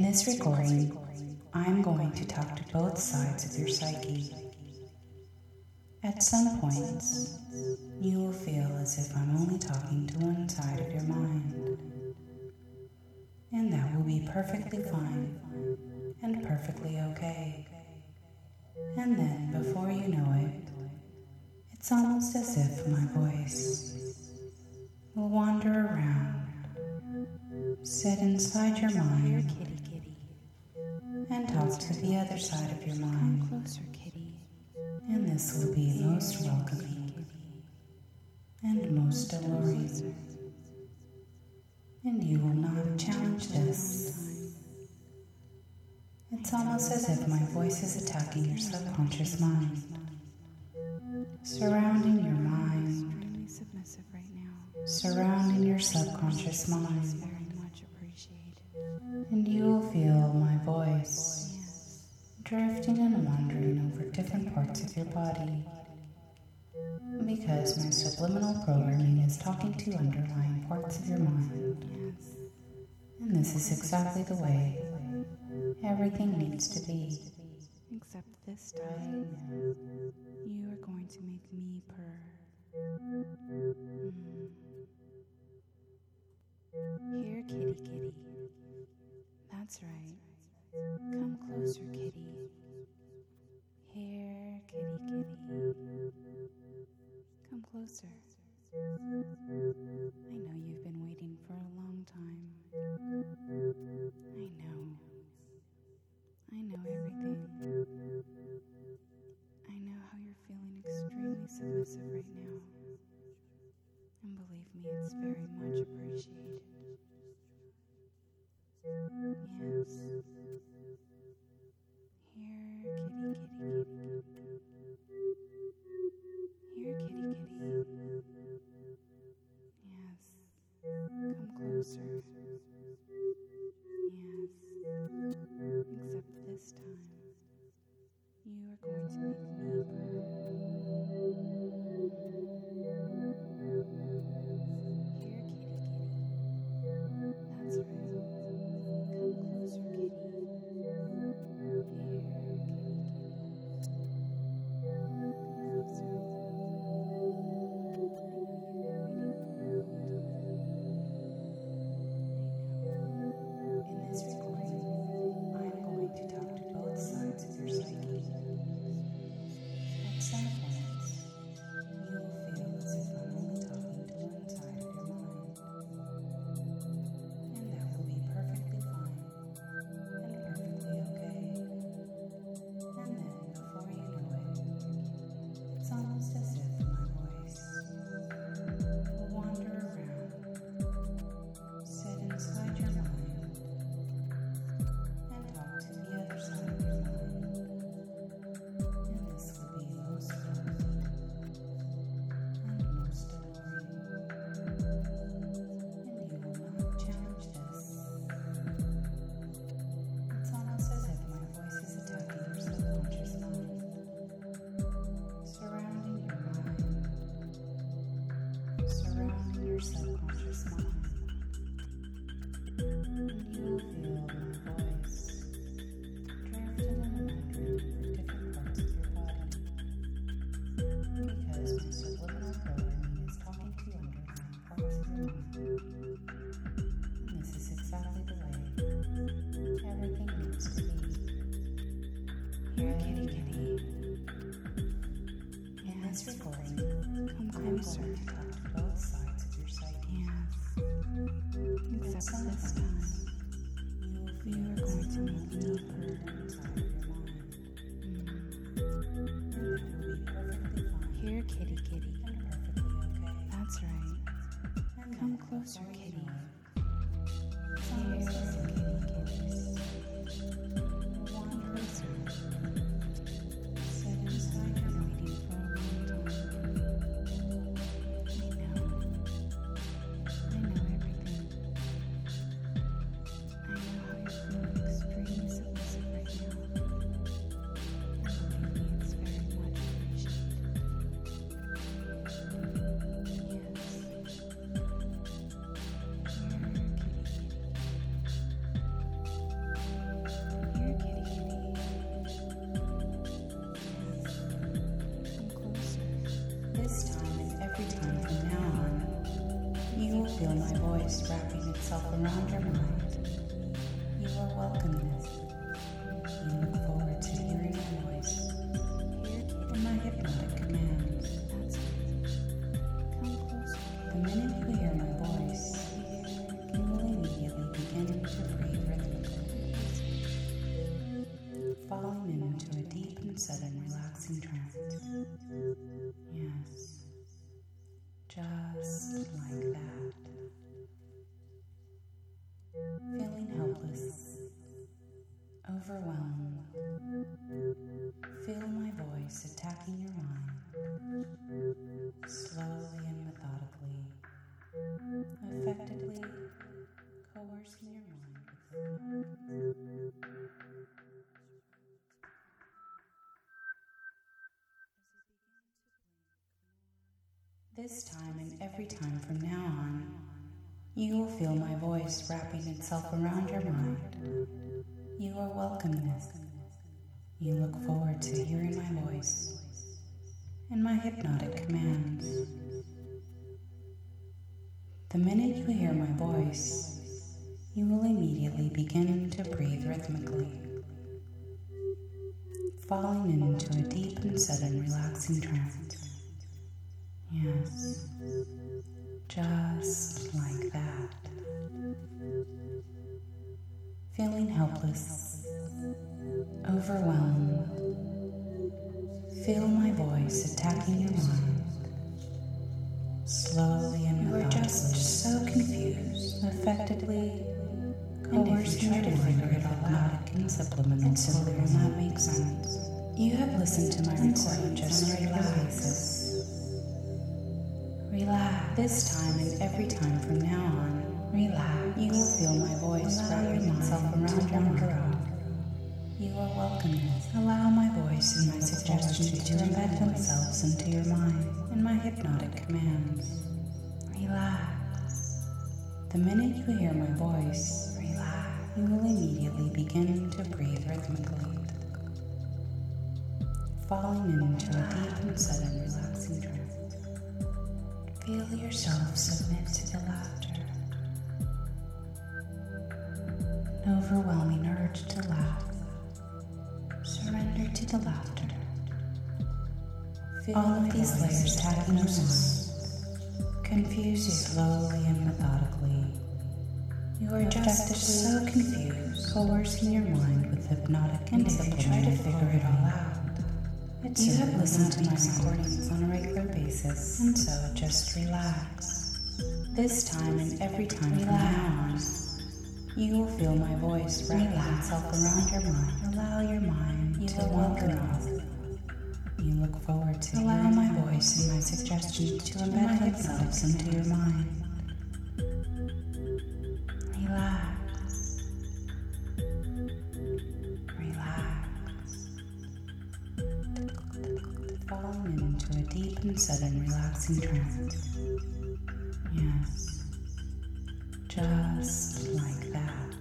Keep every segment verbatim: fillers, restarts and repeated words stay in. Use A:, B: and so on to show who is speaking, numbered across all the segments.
A: this recording, I'm going to talk to both sides of your psyche. At some points, you will feel as if I'm only talking to one side of your mind. And that will be perfectly fine and perfectly okay. And then, before you know it, it's almost as if my voice will wander around, sit inside your mind, and talk to the other side of your mind.
B: Come closer, kitty.
A: And this will be most welcoming and most alluring. And you will not challenge this. It's almost as if my voice is attacking your subconscious mind, surrounding your mind,
B: Extremely submissive right now.
A: surrounding your subconscious
B: It's
A: mind.
B: very much appreciated.
A: And you will feel my voice
B: Yes.
A: drifting and wandering over different parts of your body, because my subliminal programming is talking to underlying parts of your mind.
B: Yes.
A: And this is exactly the way everything needs to be.
B: Except this time, you are going to make me purr. Mm. Here, kitty, kitty. That's right. Come closer, kitty. Here, kitty, kitty. Come closer. I know you've been waiting for a long time. I know. I know everything. I know how you're feeling extremely submissive right now. And believe me, it's very much appreciated. Yes. Here, kitty, kitty, kitty. Here, kitty, kitty. Yes. Come closer. Yes. Except this time, you are going to make me purr. Here, kitty, kitty. That's right. Come closer, kitty. Here, kitty, kitty. Come closer.
A: In this recording, I'm going to talk to both sides of your psyche. At some points, you will feel as if I'm only talking to one side of your mind. And that will be perfectly fine and perfectly okay. And then, before you know it, it's almost as if my voice will wander around, sit inside your mind, and talk to the other side of your mind. And this will be most welcoming and most alluring. And you will not challenge this. It's almost as if my voice is attacking your subconscious mind, surrounding your mind, surrounding your subconscious mind. And you will feel my voice drifting and wandering over different parts of your body, because my subliminal programming is talking to underlying parts of your mind. And this is exactly the way everything needs to be.
B: Here, kitty, kitty.
A: In this recording,
B: Come
A: I'm
B: closer.
A: going to talk to both sides of your psyche.
B: Yes. Except
A: Some
B: this
A: points,
B: time,
A: you will
B: you
A: feel
B: are
A: as
B: going
A: if
B: to
A: I'm
B: make
A: only
B: me
A: talking
B: purr.
A: to one side of your mind.
B: Mm.
A: And that will be perfectly fine
B: Here, kitty, kitty.
A: and perfectly okay.
B: That's right.
A: And
B: Come
A: then,
B: closer,
A: before you
B: kitty.
A: know it, it's almost as if
B: Kitty,
A: my
B: kitty.
A: voice will wander
B: Closer.
A: around, sit inside your mind,
B: Waiting for a long time. I know. I know everything. I know how you're feeling extremely submissive right now. And believe me, it's very much appreciated. Yes.
A: voice wrapping itself around your mind. You are welcome this. You look forward to hearing my voice and my hypnotic commands. The minute you hear my voice, you will immediately begin to breathe rhythmically, falling into a deep and sudden relaxing trance. Yes, just like that. Feeling helpless, overwhelmed. Feel my voice attacking your mind, slowly and methodically, effectively coercing your mind with This time and every time from now on, you will feel my voice wrapping itself around your mind. You are welcome this. You look forward to hearing my voice and my hypnotic commands. The minute you hear my voice, you will immediately begin to breathe rhythmically, falling into a deep and sudden relaxing trance. Yes, just like that. Feeling helpless, overwhelmed. Feel my voice attacking your mind, slowly and methodically. You are just so confused, effectively coercing your mind with hypnotic and subliminal simply will not make sense. You have listened to my recording just on a regular basis. Relax. This time and every time from now on, relax. You will feel my voice wrapping itself around your mind. You are welcome. Allow my voice and my suggestions to embed themselves into your mind and my hypnotic commands. Relax. The minute you hear my voice, relax. You will immediately begin to breathe rhythmically, falling into a deep and sudden relaxing trance. Feel yourself submit to the laughter. An overwhelming urge to laugh. Surrender to the laughter. Feel all of these layers tapping your mind. Confuse you slowly and methodically. You are just so confused, coercing your mind with hypnotic and if you try to figure it all out. It's you have listened to my recordings on a regular basis, and so just relax. This time and every time from now on, you will feel my voice wrapping itself around your mind. Allow your mind you to wander off. You look forward to allow my voice and my suggestions to embed themselves into your mind. Relax. Falling into a deep and sudden relaxing trance. Yes, just like that.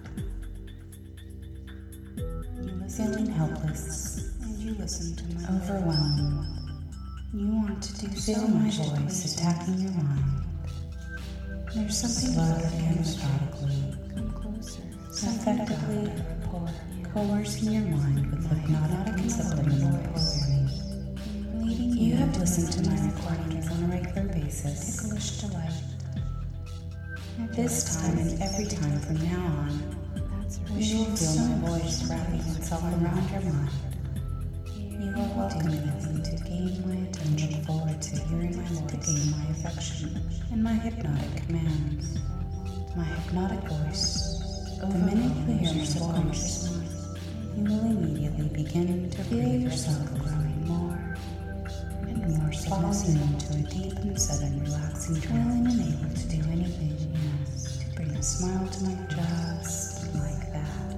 A: You feeling helpless, and you listen to my overwhelmed. You want to do so feel my voice attacking your mind. There's something slowly and methodically, come closer, effectively coercing your mind with hypnotic and subliminal programming. You have listened to my recordings on a regular basis. Ticklish delight. This time and every time from now on, you will feel my voice wrapping itself around your mind. You are welcome to gain my attention. Look forward to hearing my voice, to gain my affection, and my hypnotic commands. My hypnotic voice. The minute you hear my voice, you will immediately begin to feel yourself growing more more falling into a deep and sudden relaxing trance, willing and able to do anything, yes, to bring a smile to my just like that.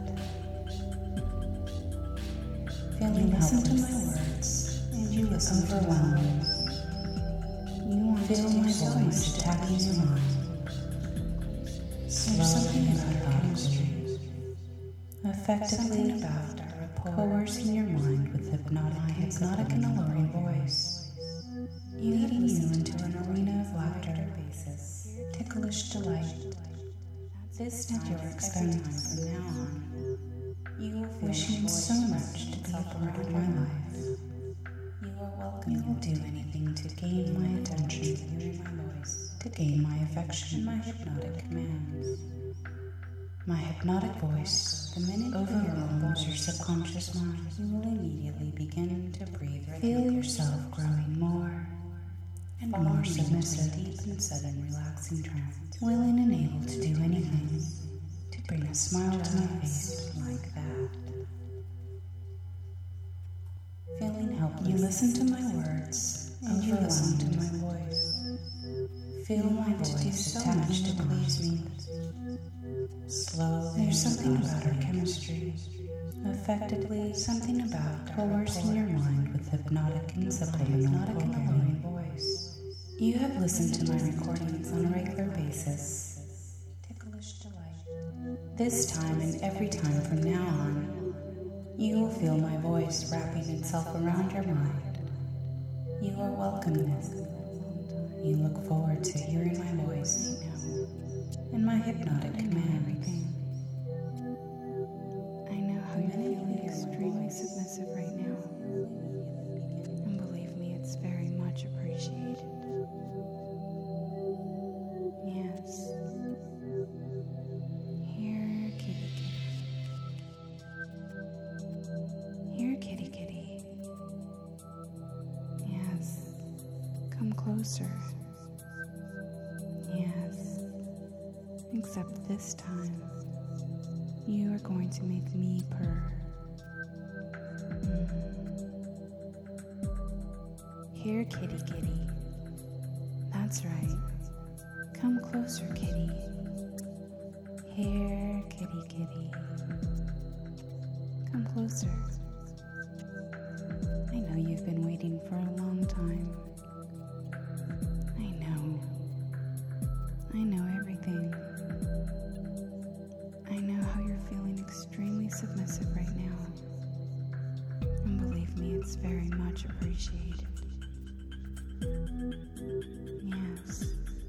A: Feeling you listen to my words, and you listen overwhelmed. You want feel to my voice attacking your mind. There's something about chemistry, effectively about coercing your mind with hypnotic, hypnotic and alluring voice. Leading you into an arena of laughter basis. ticklish delight. This at your expense from now on. You will feel wishing so much to be a part of my life. You are welcome. You will do anything to gain my attention, to hear my voice, to gain my affection, and my hypnotic commands. My hypnotic voice, the minute overwhelms your subconscious mind, you will immediately begin to breathe. Feel yourself growing more and more submissive, deep and sudden relaxing trance, willing and able to do anything to bring a smile to my face like that. Feeling helpless. You listen to my words and you listen to my voice. Feel my voice attached to please me. Slowly, there's something about our chemistry. Effectively, something about coercing your mind with hypnotic and subliminal programming voice. You have listened to my recordings on a regular basis. Ticklish delight. This time and every time from now on, you will feel my voice wrapping itself around your mind. You are welcome in this. You look forward to hearing my voice and my hypnotic commands.
B: I know how you're feeling extremely submissive right now. And believe me, it's very much appreciated. Yes. Here, kitty kitty. Here, kitty kitty. Yes. Come closer. Yes. Except this time, you are going to make me purr. Mm. Here, kitty kitty. That's right. Come closer, kitty. Here, kitty kitty. Come closer. I know you've been waiting for a long time. I know. I know everything. I know how you're feeling extremely submissive right now. And believe me, it's very much appreciated. Yes.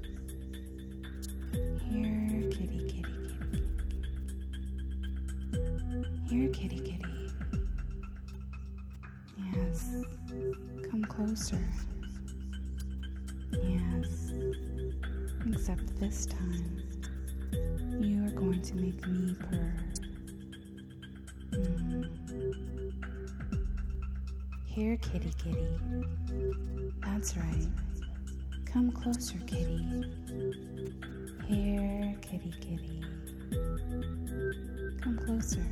B: Here, kitty, kitty, kitty. Here, kitty, kitty. Yes. Come closer. Yes. Except this time, you are going to make me purr. Mm. Here, kitty, kitty. That's right. Come closer, kitty. Here, kitty, kitty. Come closer.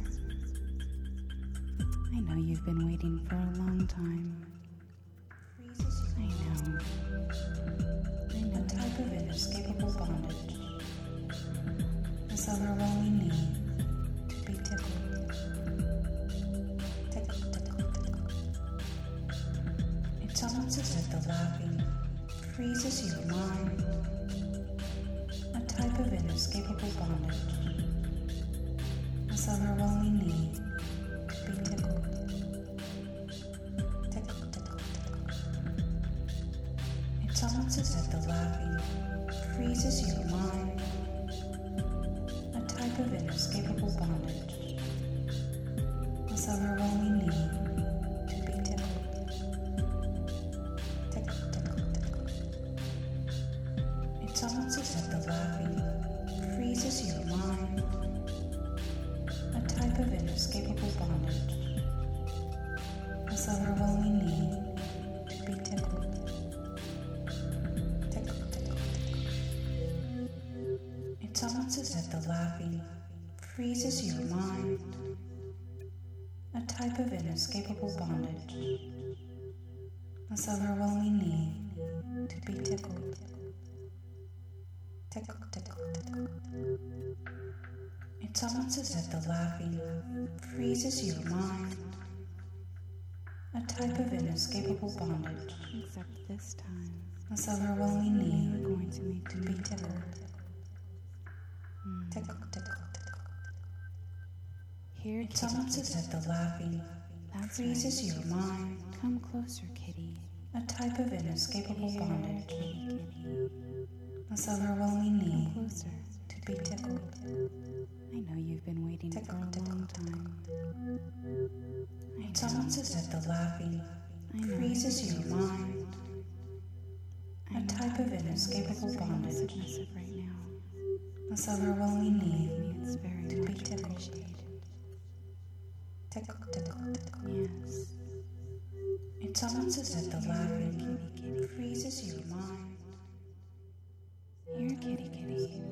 B: I know you've been waiting for a long time. I know. I know.
A: A type of inescapable bondage. This overwhelming need to be tickled. Tickle, tickle, tickle. It's almost as if the laughing freezes your mind. A type of inescapable bondage. This overwhelming need to be tickled. Tickle, tickle, tickle. It's almost as if the laughing freezes your mind. A type of inescapable bondage. This overwhelming need to be tickled. Tickle, tickle, tickle. It's almost as if the laughing freezes your mind. A type of inescapable bondage. This overwhelming need to be tickled. Tickle, tickle, tickle. It's almost as if the laughing freezes your mind. A type of inescapable bondage. This overwhelming need to be tickled. Tickle, tickle, tickle. It's almost as if the laughing freezes your mind. A type of inescapable bondage.
B: Except this time,
A: This overwhelming
B: you
A: need
B: are going to make
A: to
B: me
A: be
B: purr.
A: tickled.
B: Mm.
A: Tickle, tickle, tickle.
B: Here,
A: It's
B: kitty,
A: almost as if the laughing
B: That's
A: freezes
B: right.
A: your mind.
B: Come closer, kitty.
A: A type of inescapable
B: Here,
A: bondage.
B: kitty, kitty.
A: This overwhelming
B: Come
A: need
B: closer.
A: to be tickled.
B: I know you've been waiting
A: Tickle,
B: for a
A: tickle,
B: long
A: tickle.
B: time. I
A: It's
B: know.
A: almost as if the laughing
B: I know.
A: freezes your mind.
B: I
A: A
B: know
A: type
B: how
A: of
B: you feel
A: inescapable
B: extremely
A: bondage.
B: submissive right now.
A: This overwhelming
B: Believe
A: need
B: me, it's very
A: to be
B: much
A: tickled.
B: appreciated.
A: Tickle, tickle, tickle.
B: Yes.
A: It's almost as if the laughing freezes your mind.
B: Here, kitty, kitty.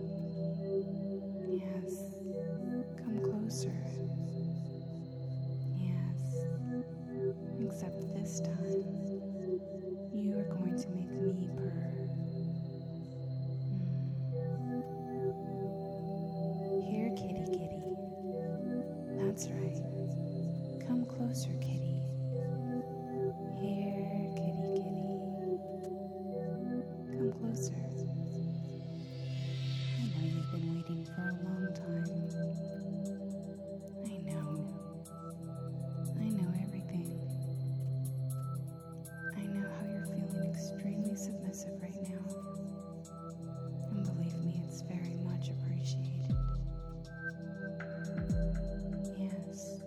B: Yes. Come closer. Yes. Except this time, you are going to make me purr. Mm. Here, kitty, kitty. That's right. Come closer, kitty. Here, kitty, kitty. Come closer. I know you've been waiting for a long time. I know. I know everything. I know how you're feeling extremely submissive right now. And believe me, it's very much appreciated. Yes.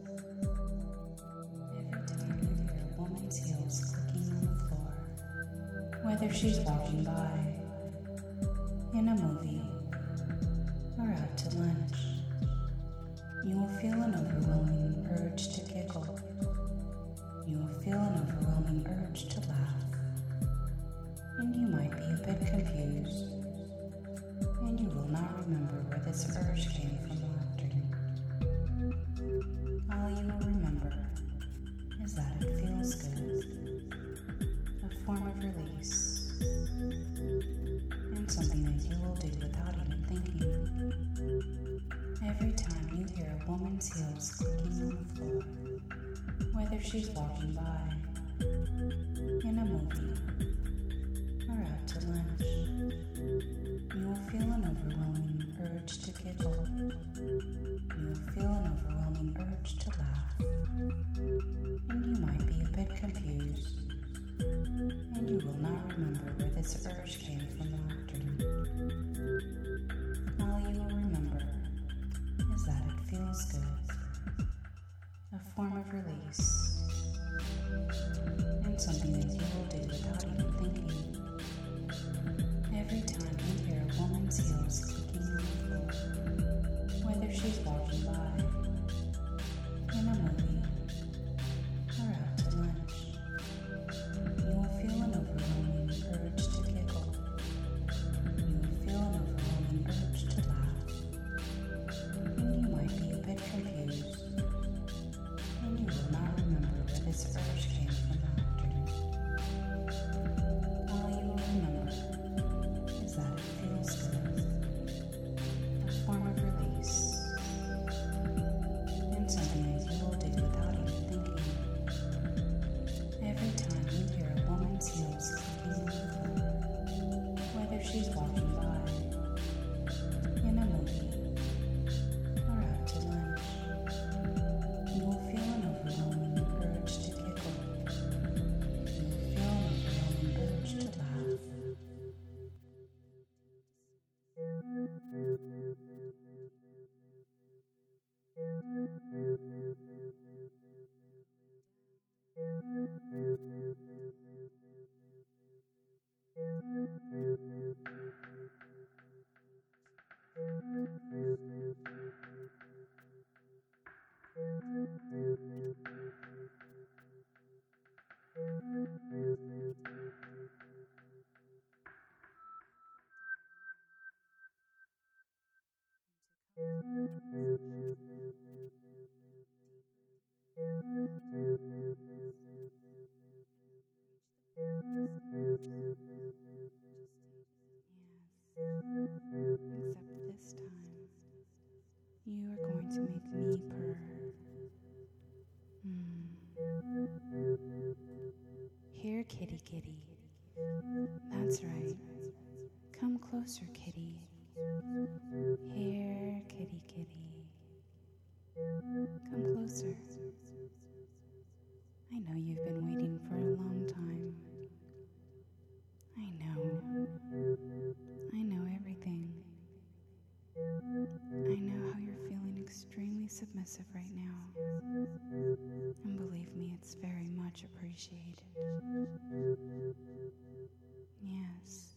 A: Every time you hear a woman's heels clicking on the floor, whether she's walking by, in a movie, or out to lunch, you will feel an overwhelming urge to giggle. You will feel an overwhelming urge to laugh. And you might be a bit confused. And you will not remember where this urge came from laughter. All you will remember is that it feels good. A form of release. And something that you will do without even thinking. Every time you hear a woman's heels clicking on the floor, whether she's walking by, in a movie, or out to lunch, you will feel an overwhelming urge to giggle. You will feel an overwhelming urge to laugh. And you might be a bit confused. And you will not remember where this urge came from laughter. All you will remember is that it feels good. A form of release. And something that you will do without even thinking. Every time you hear a woman's heels clicking on the floor, whether she's walking by, in a movie, or out to lunch, you will feel an overwhelming urge to giggle. You will feel an overwhelming urge to laugh. And you might be a bit confused. And you will not remember where this urge came from laughter. All you will remember is that it feels good. A form of release. And something that you will do without even thinking. Every time you hear a woman's heels clicking on the floor, whether she's walking by, in a movie, or out to lunch, you will feel an overwhelming urge to giggle. You will feel an overwhelming urge to laugh.
B: Except this time, you are going to make me purr. Mm. Here, kitty, kitty. That's right. Come closer, kitty. Here, kitty, kitty. Come closer. I know you've been waiting for a long time. I know. submissive right now. And believe me, it's very much appreciated. Yes.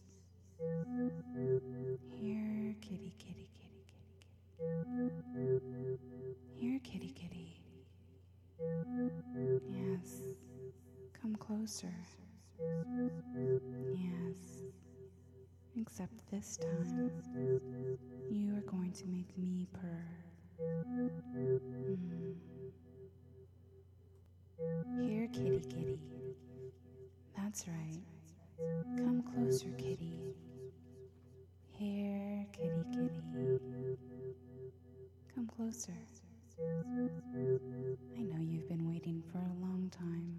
B: Here, kitty, kitty, kitty, kitty, kitty. Here, kitty, kitty. Yes. Come closer. Yes. Except this time, you are going to make me purr. Mm. Here, kitty, kitty. That's right. Come closer, kitty. Here, kitty, kitty. Come closer. I know you've been waiting for a long time.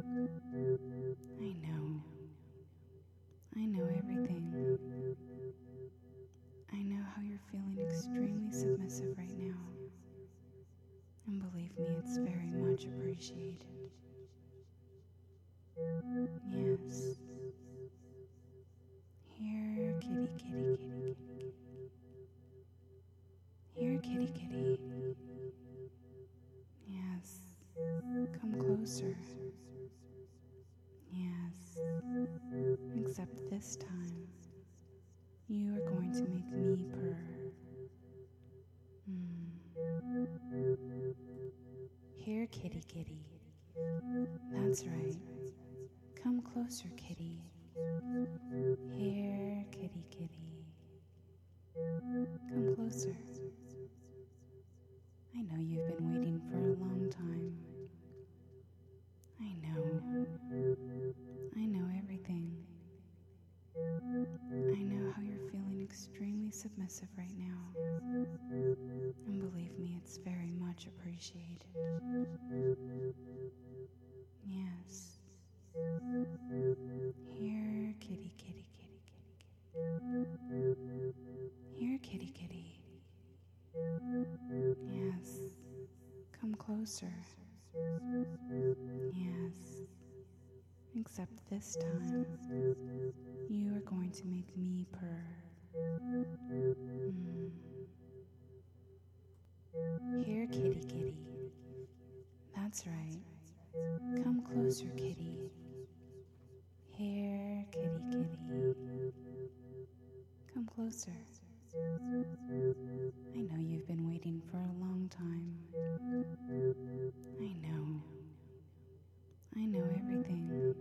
B: I know. I know everything. I know how you're feeling extremely submissive right now. And believe me, it's very much appreciated. Yes. Here, kitty, kitty, kitty, kitty. Here, kitty, kitty. Yes. Come closer. Yes. Except this time, you are going to make me purr. Mm. Here, kitty, kitty. That's right. Come closer, kitty. Here, kitty, kitty. Come closer. I know you've been waiting for a long time. I know. I know everything. I know how you're feeling extremely submissive right now. And believe me, it's very much appreciated. Yes. Here, kitty, kitty, kitty, kitty, kitty. Here, kitty, kitty. Yes. Come closer. Yes. Except this time, you are going to make me purr. Mm. Here, kitty, kitty. That's right. Come closer, kitty. Here, kitty, kitty. Come closer. I know you've been waiting for a long time. I know. I know everything.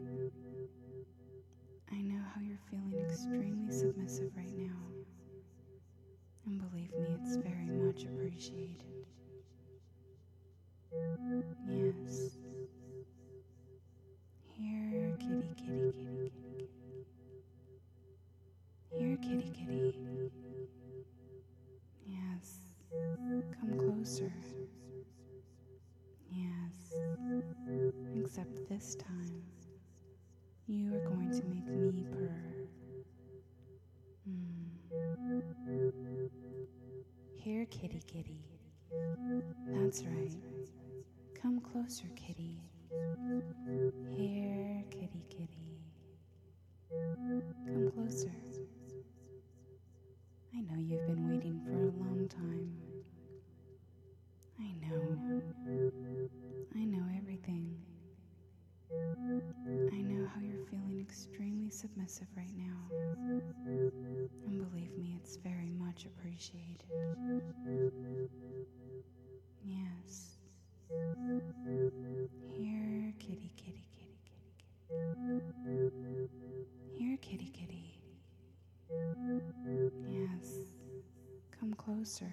B: I know how you're feeling extremely submissive right now. And believe me, it's very much appreciated. Yes. Here, kitty, kitty, kitty, kitty, kitty. Here, kitty, kitty. Yes. Come closer. Yes. Except this time, you are going to make me purr. Mm. Here, kitty, kitty. That's right. Come closer, kitty. Here, kitty, kitty. Come closer. I know you've been waiting for a long time. I know. I know everything. I know how you're feeling extremely submissive right now. And believe me, it's very much appreciated. Yes. Here, kitty, kitty, kitty, kitty, kitty. Here, kitty, kitty. Yes. Come closer.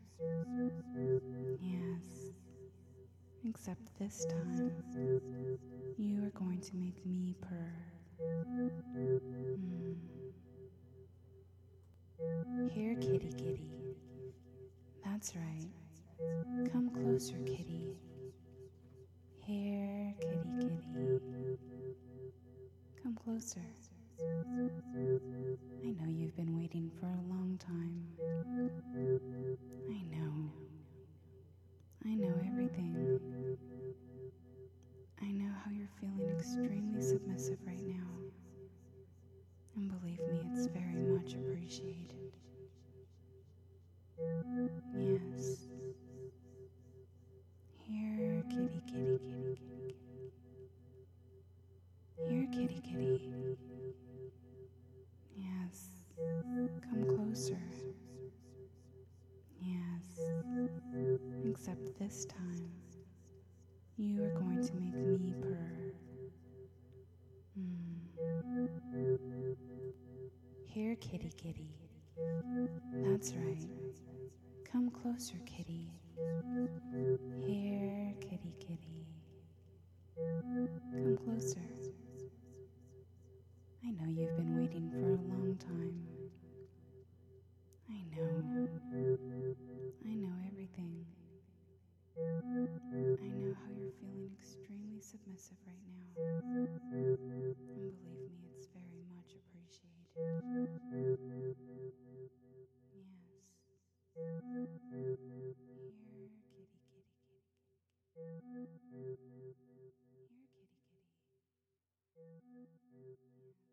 B: Yes. Except this time, you are going to make me purr. Mm. Here, kitty, kitty. That's right. Come closer, kitty. Here, kitty, kitty. Come closer. I know you've been waiting for a long time. I know. I know everything. I know how you're feeling extremely submissive right now. And believe me, it's very much appreciated. Yes. except this time, you are going to make me purr. Mm. Here, kitty kitty. That's right. Come closer, kitty. Here, kitty kitty. Come closer. I know you've been waiting for a long time. I know. I know everything. I know how you're feeling extremely submissive right now. And believe me, it's very much appreciated. Yes. Here, kitty, kitty, kitty. Here, kitty, kitty. Yes.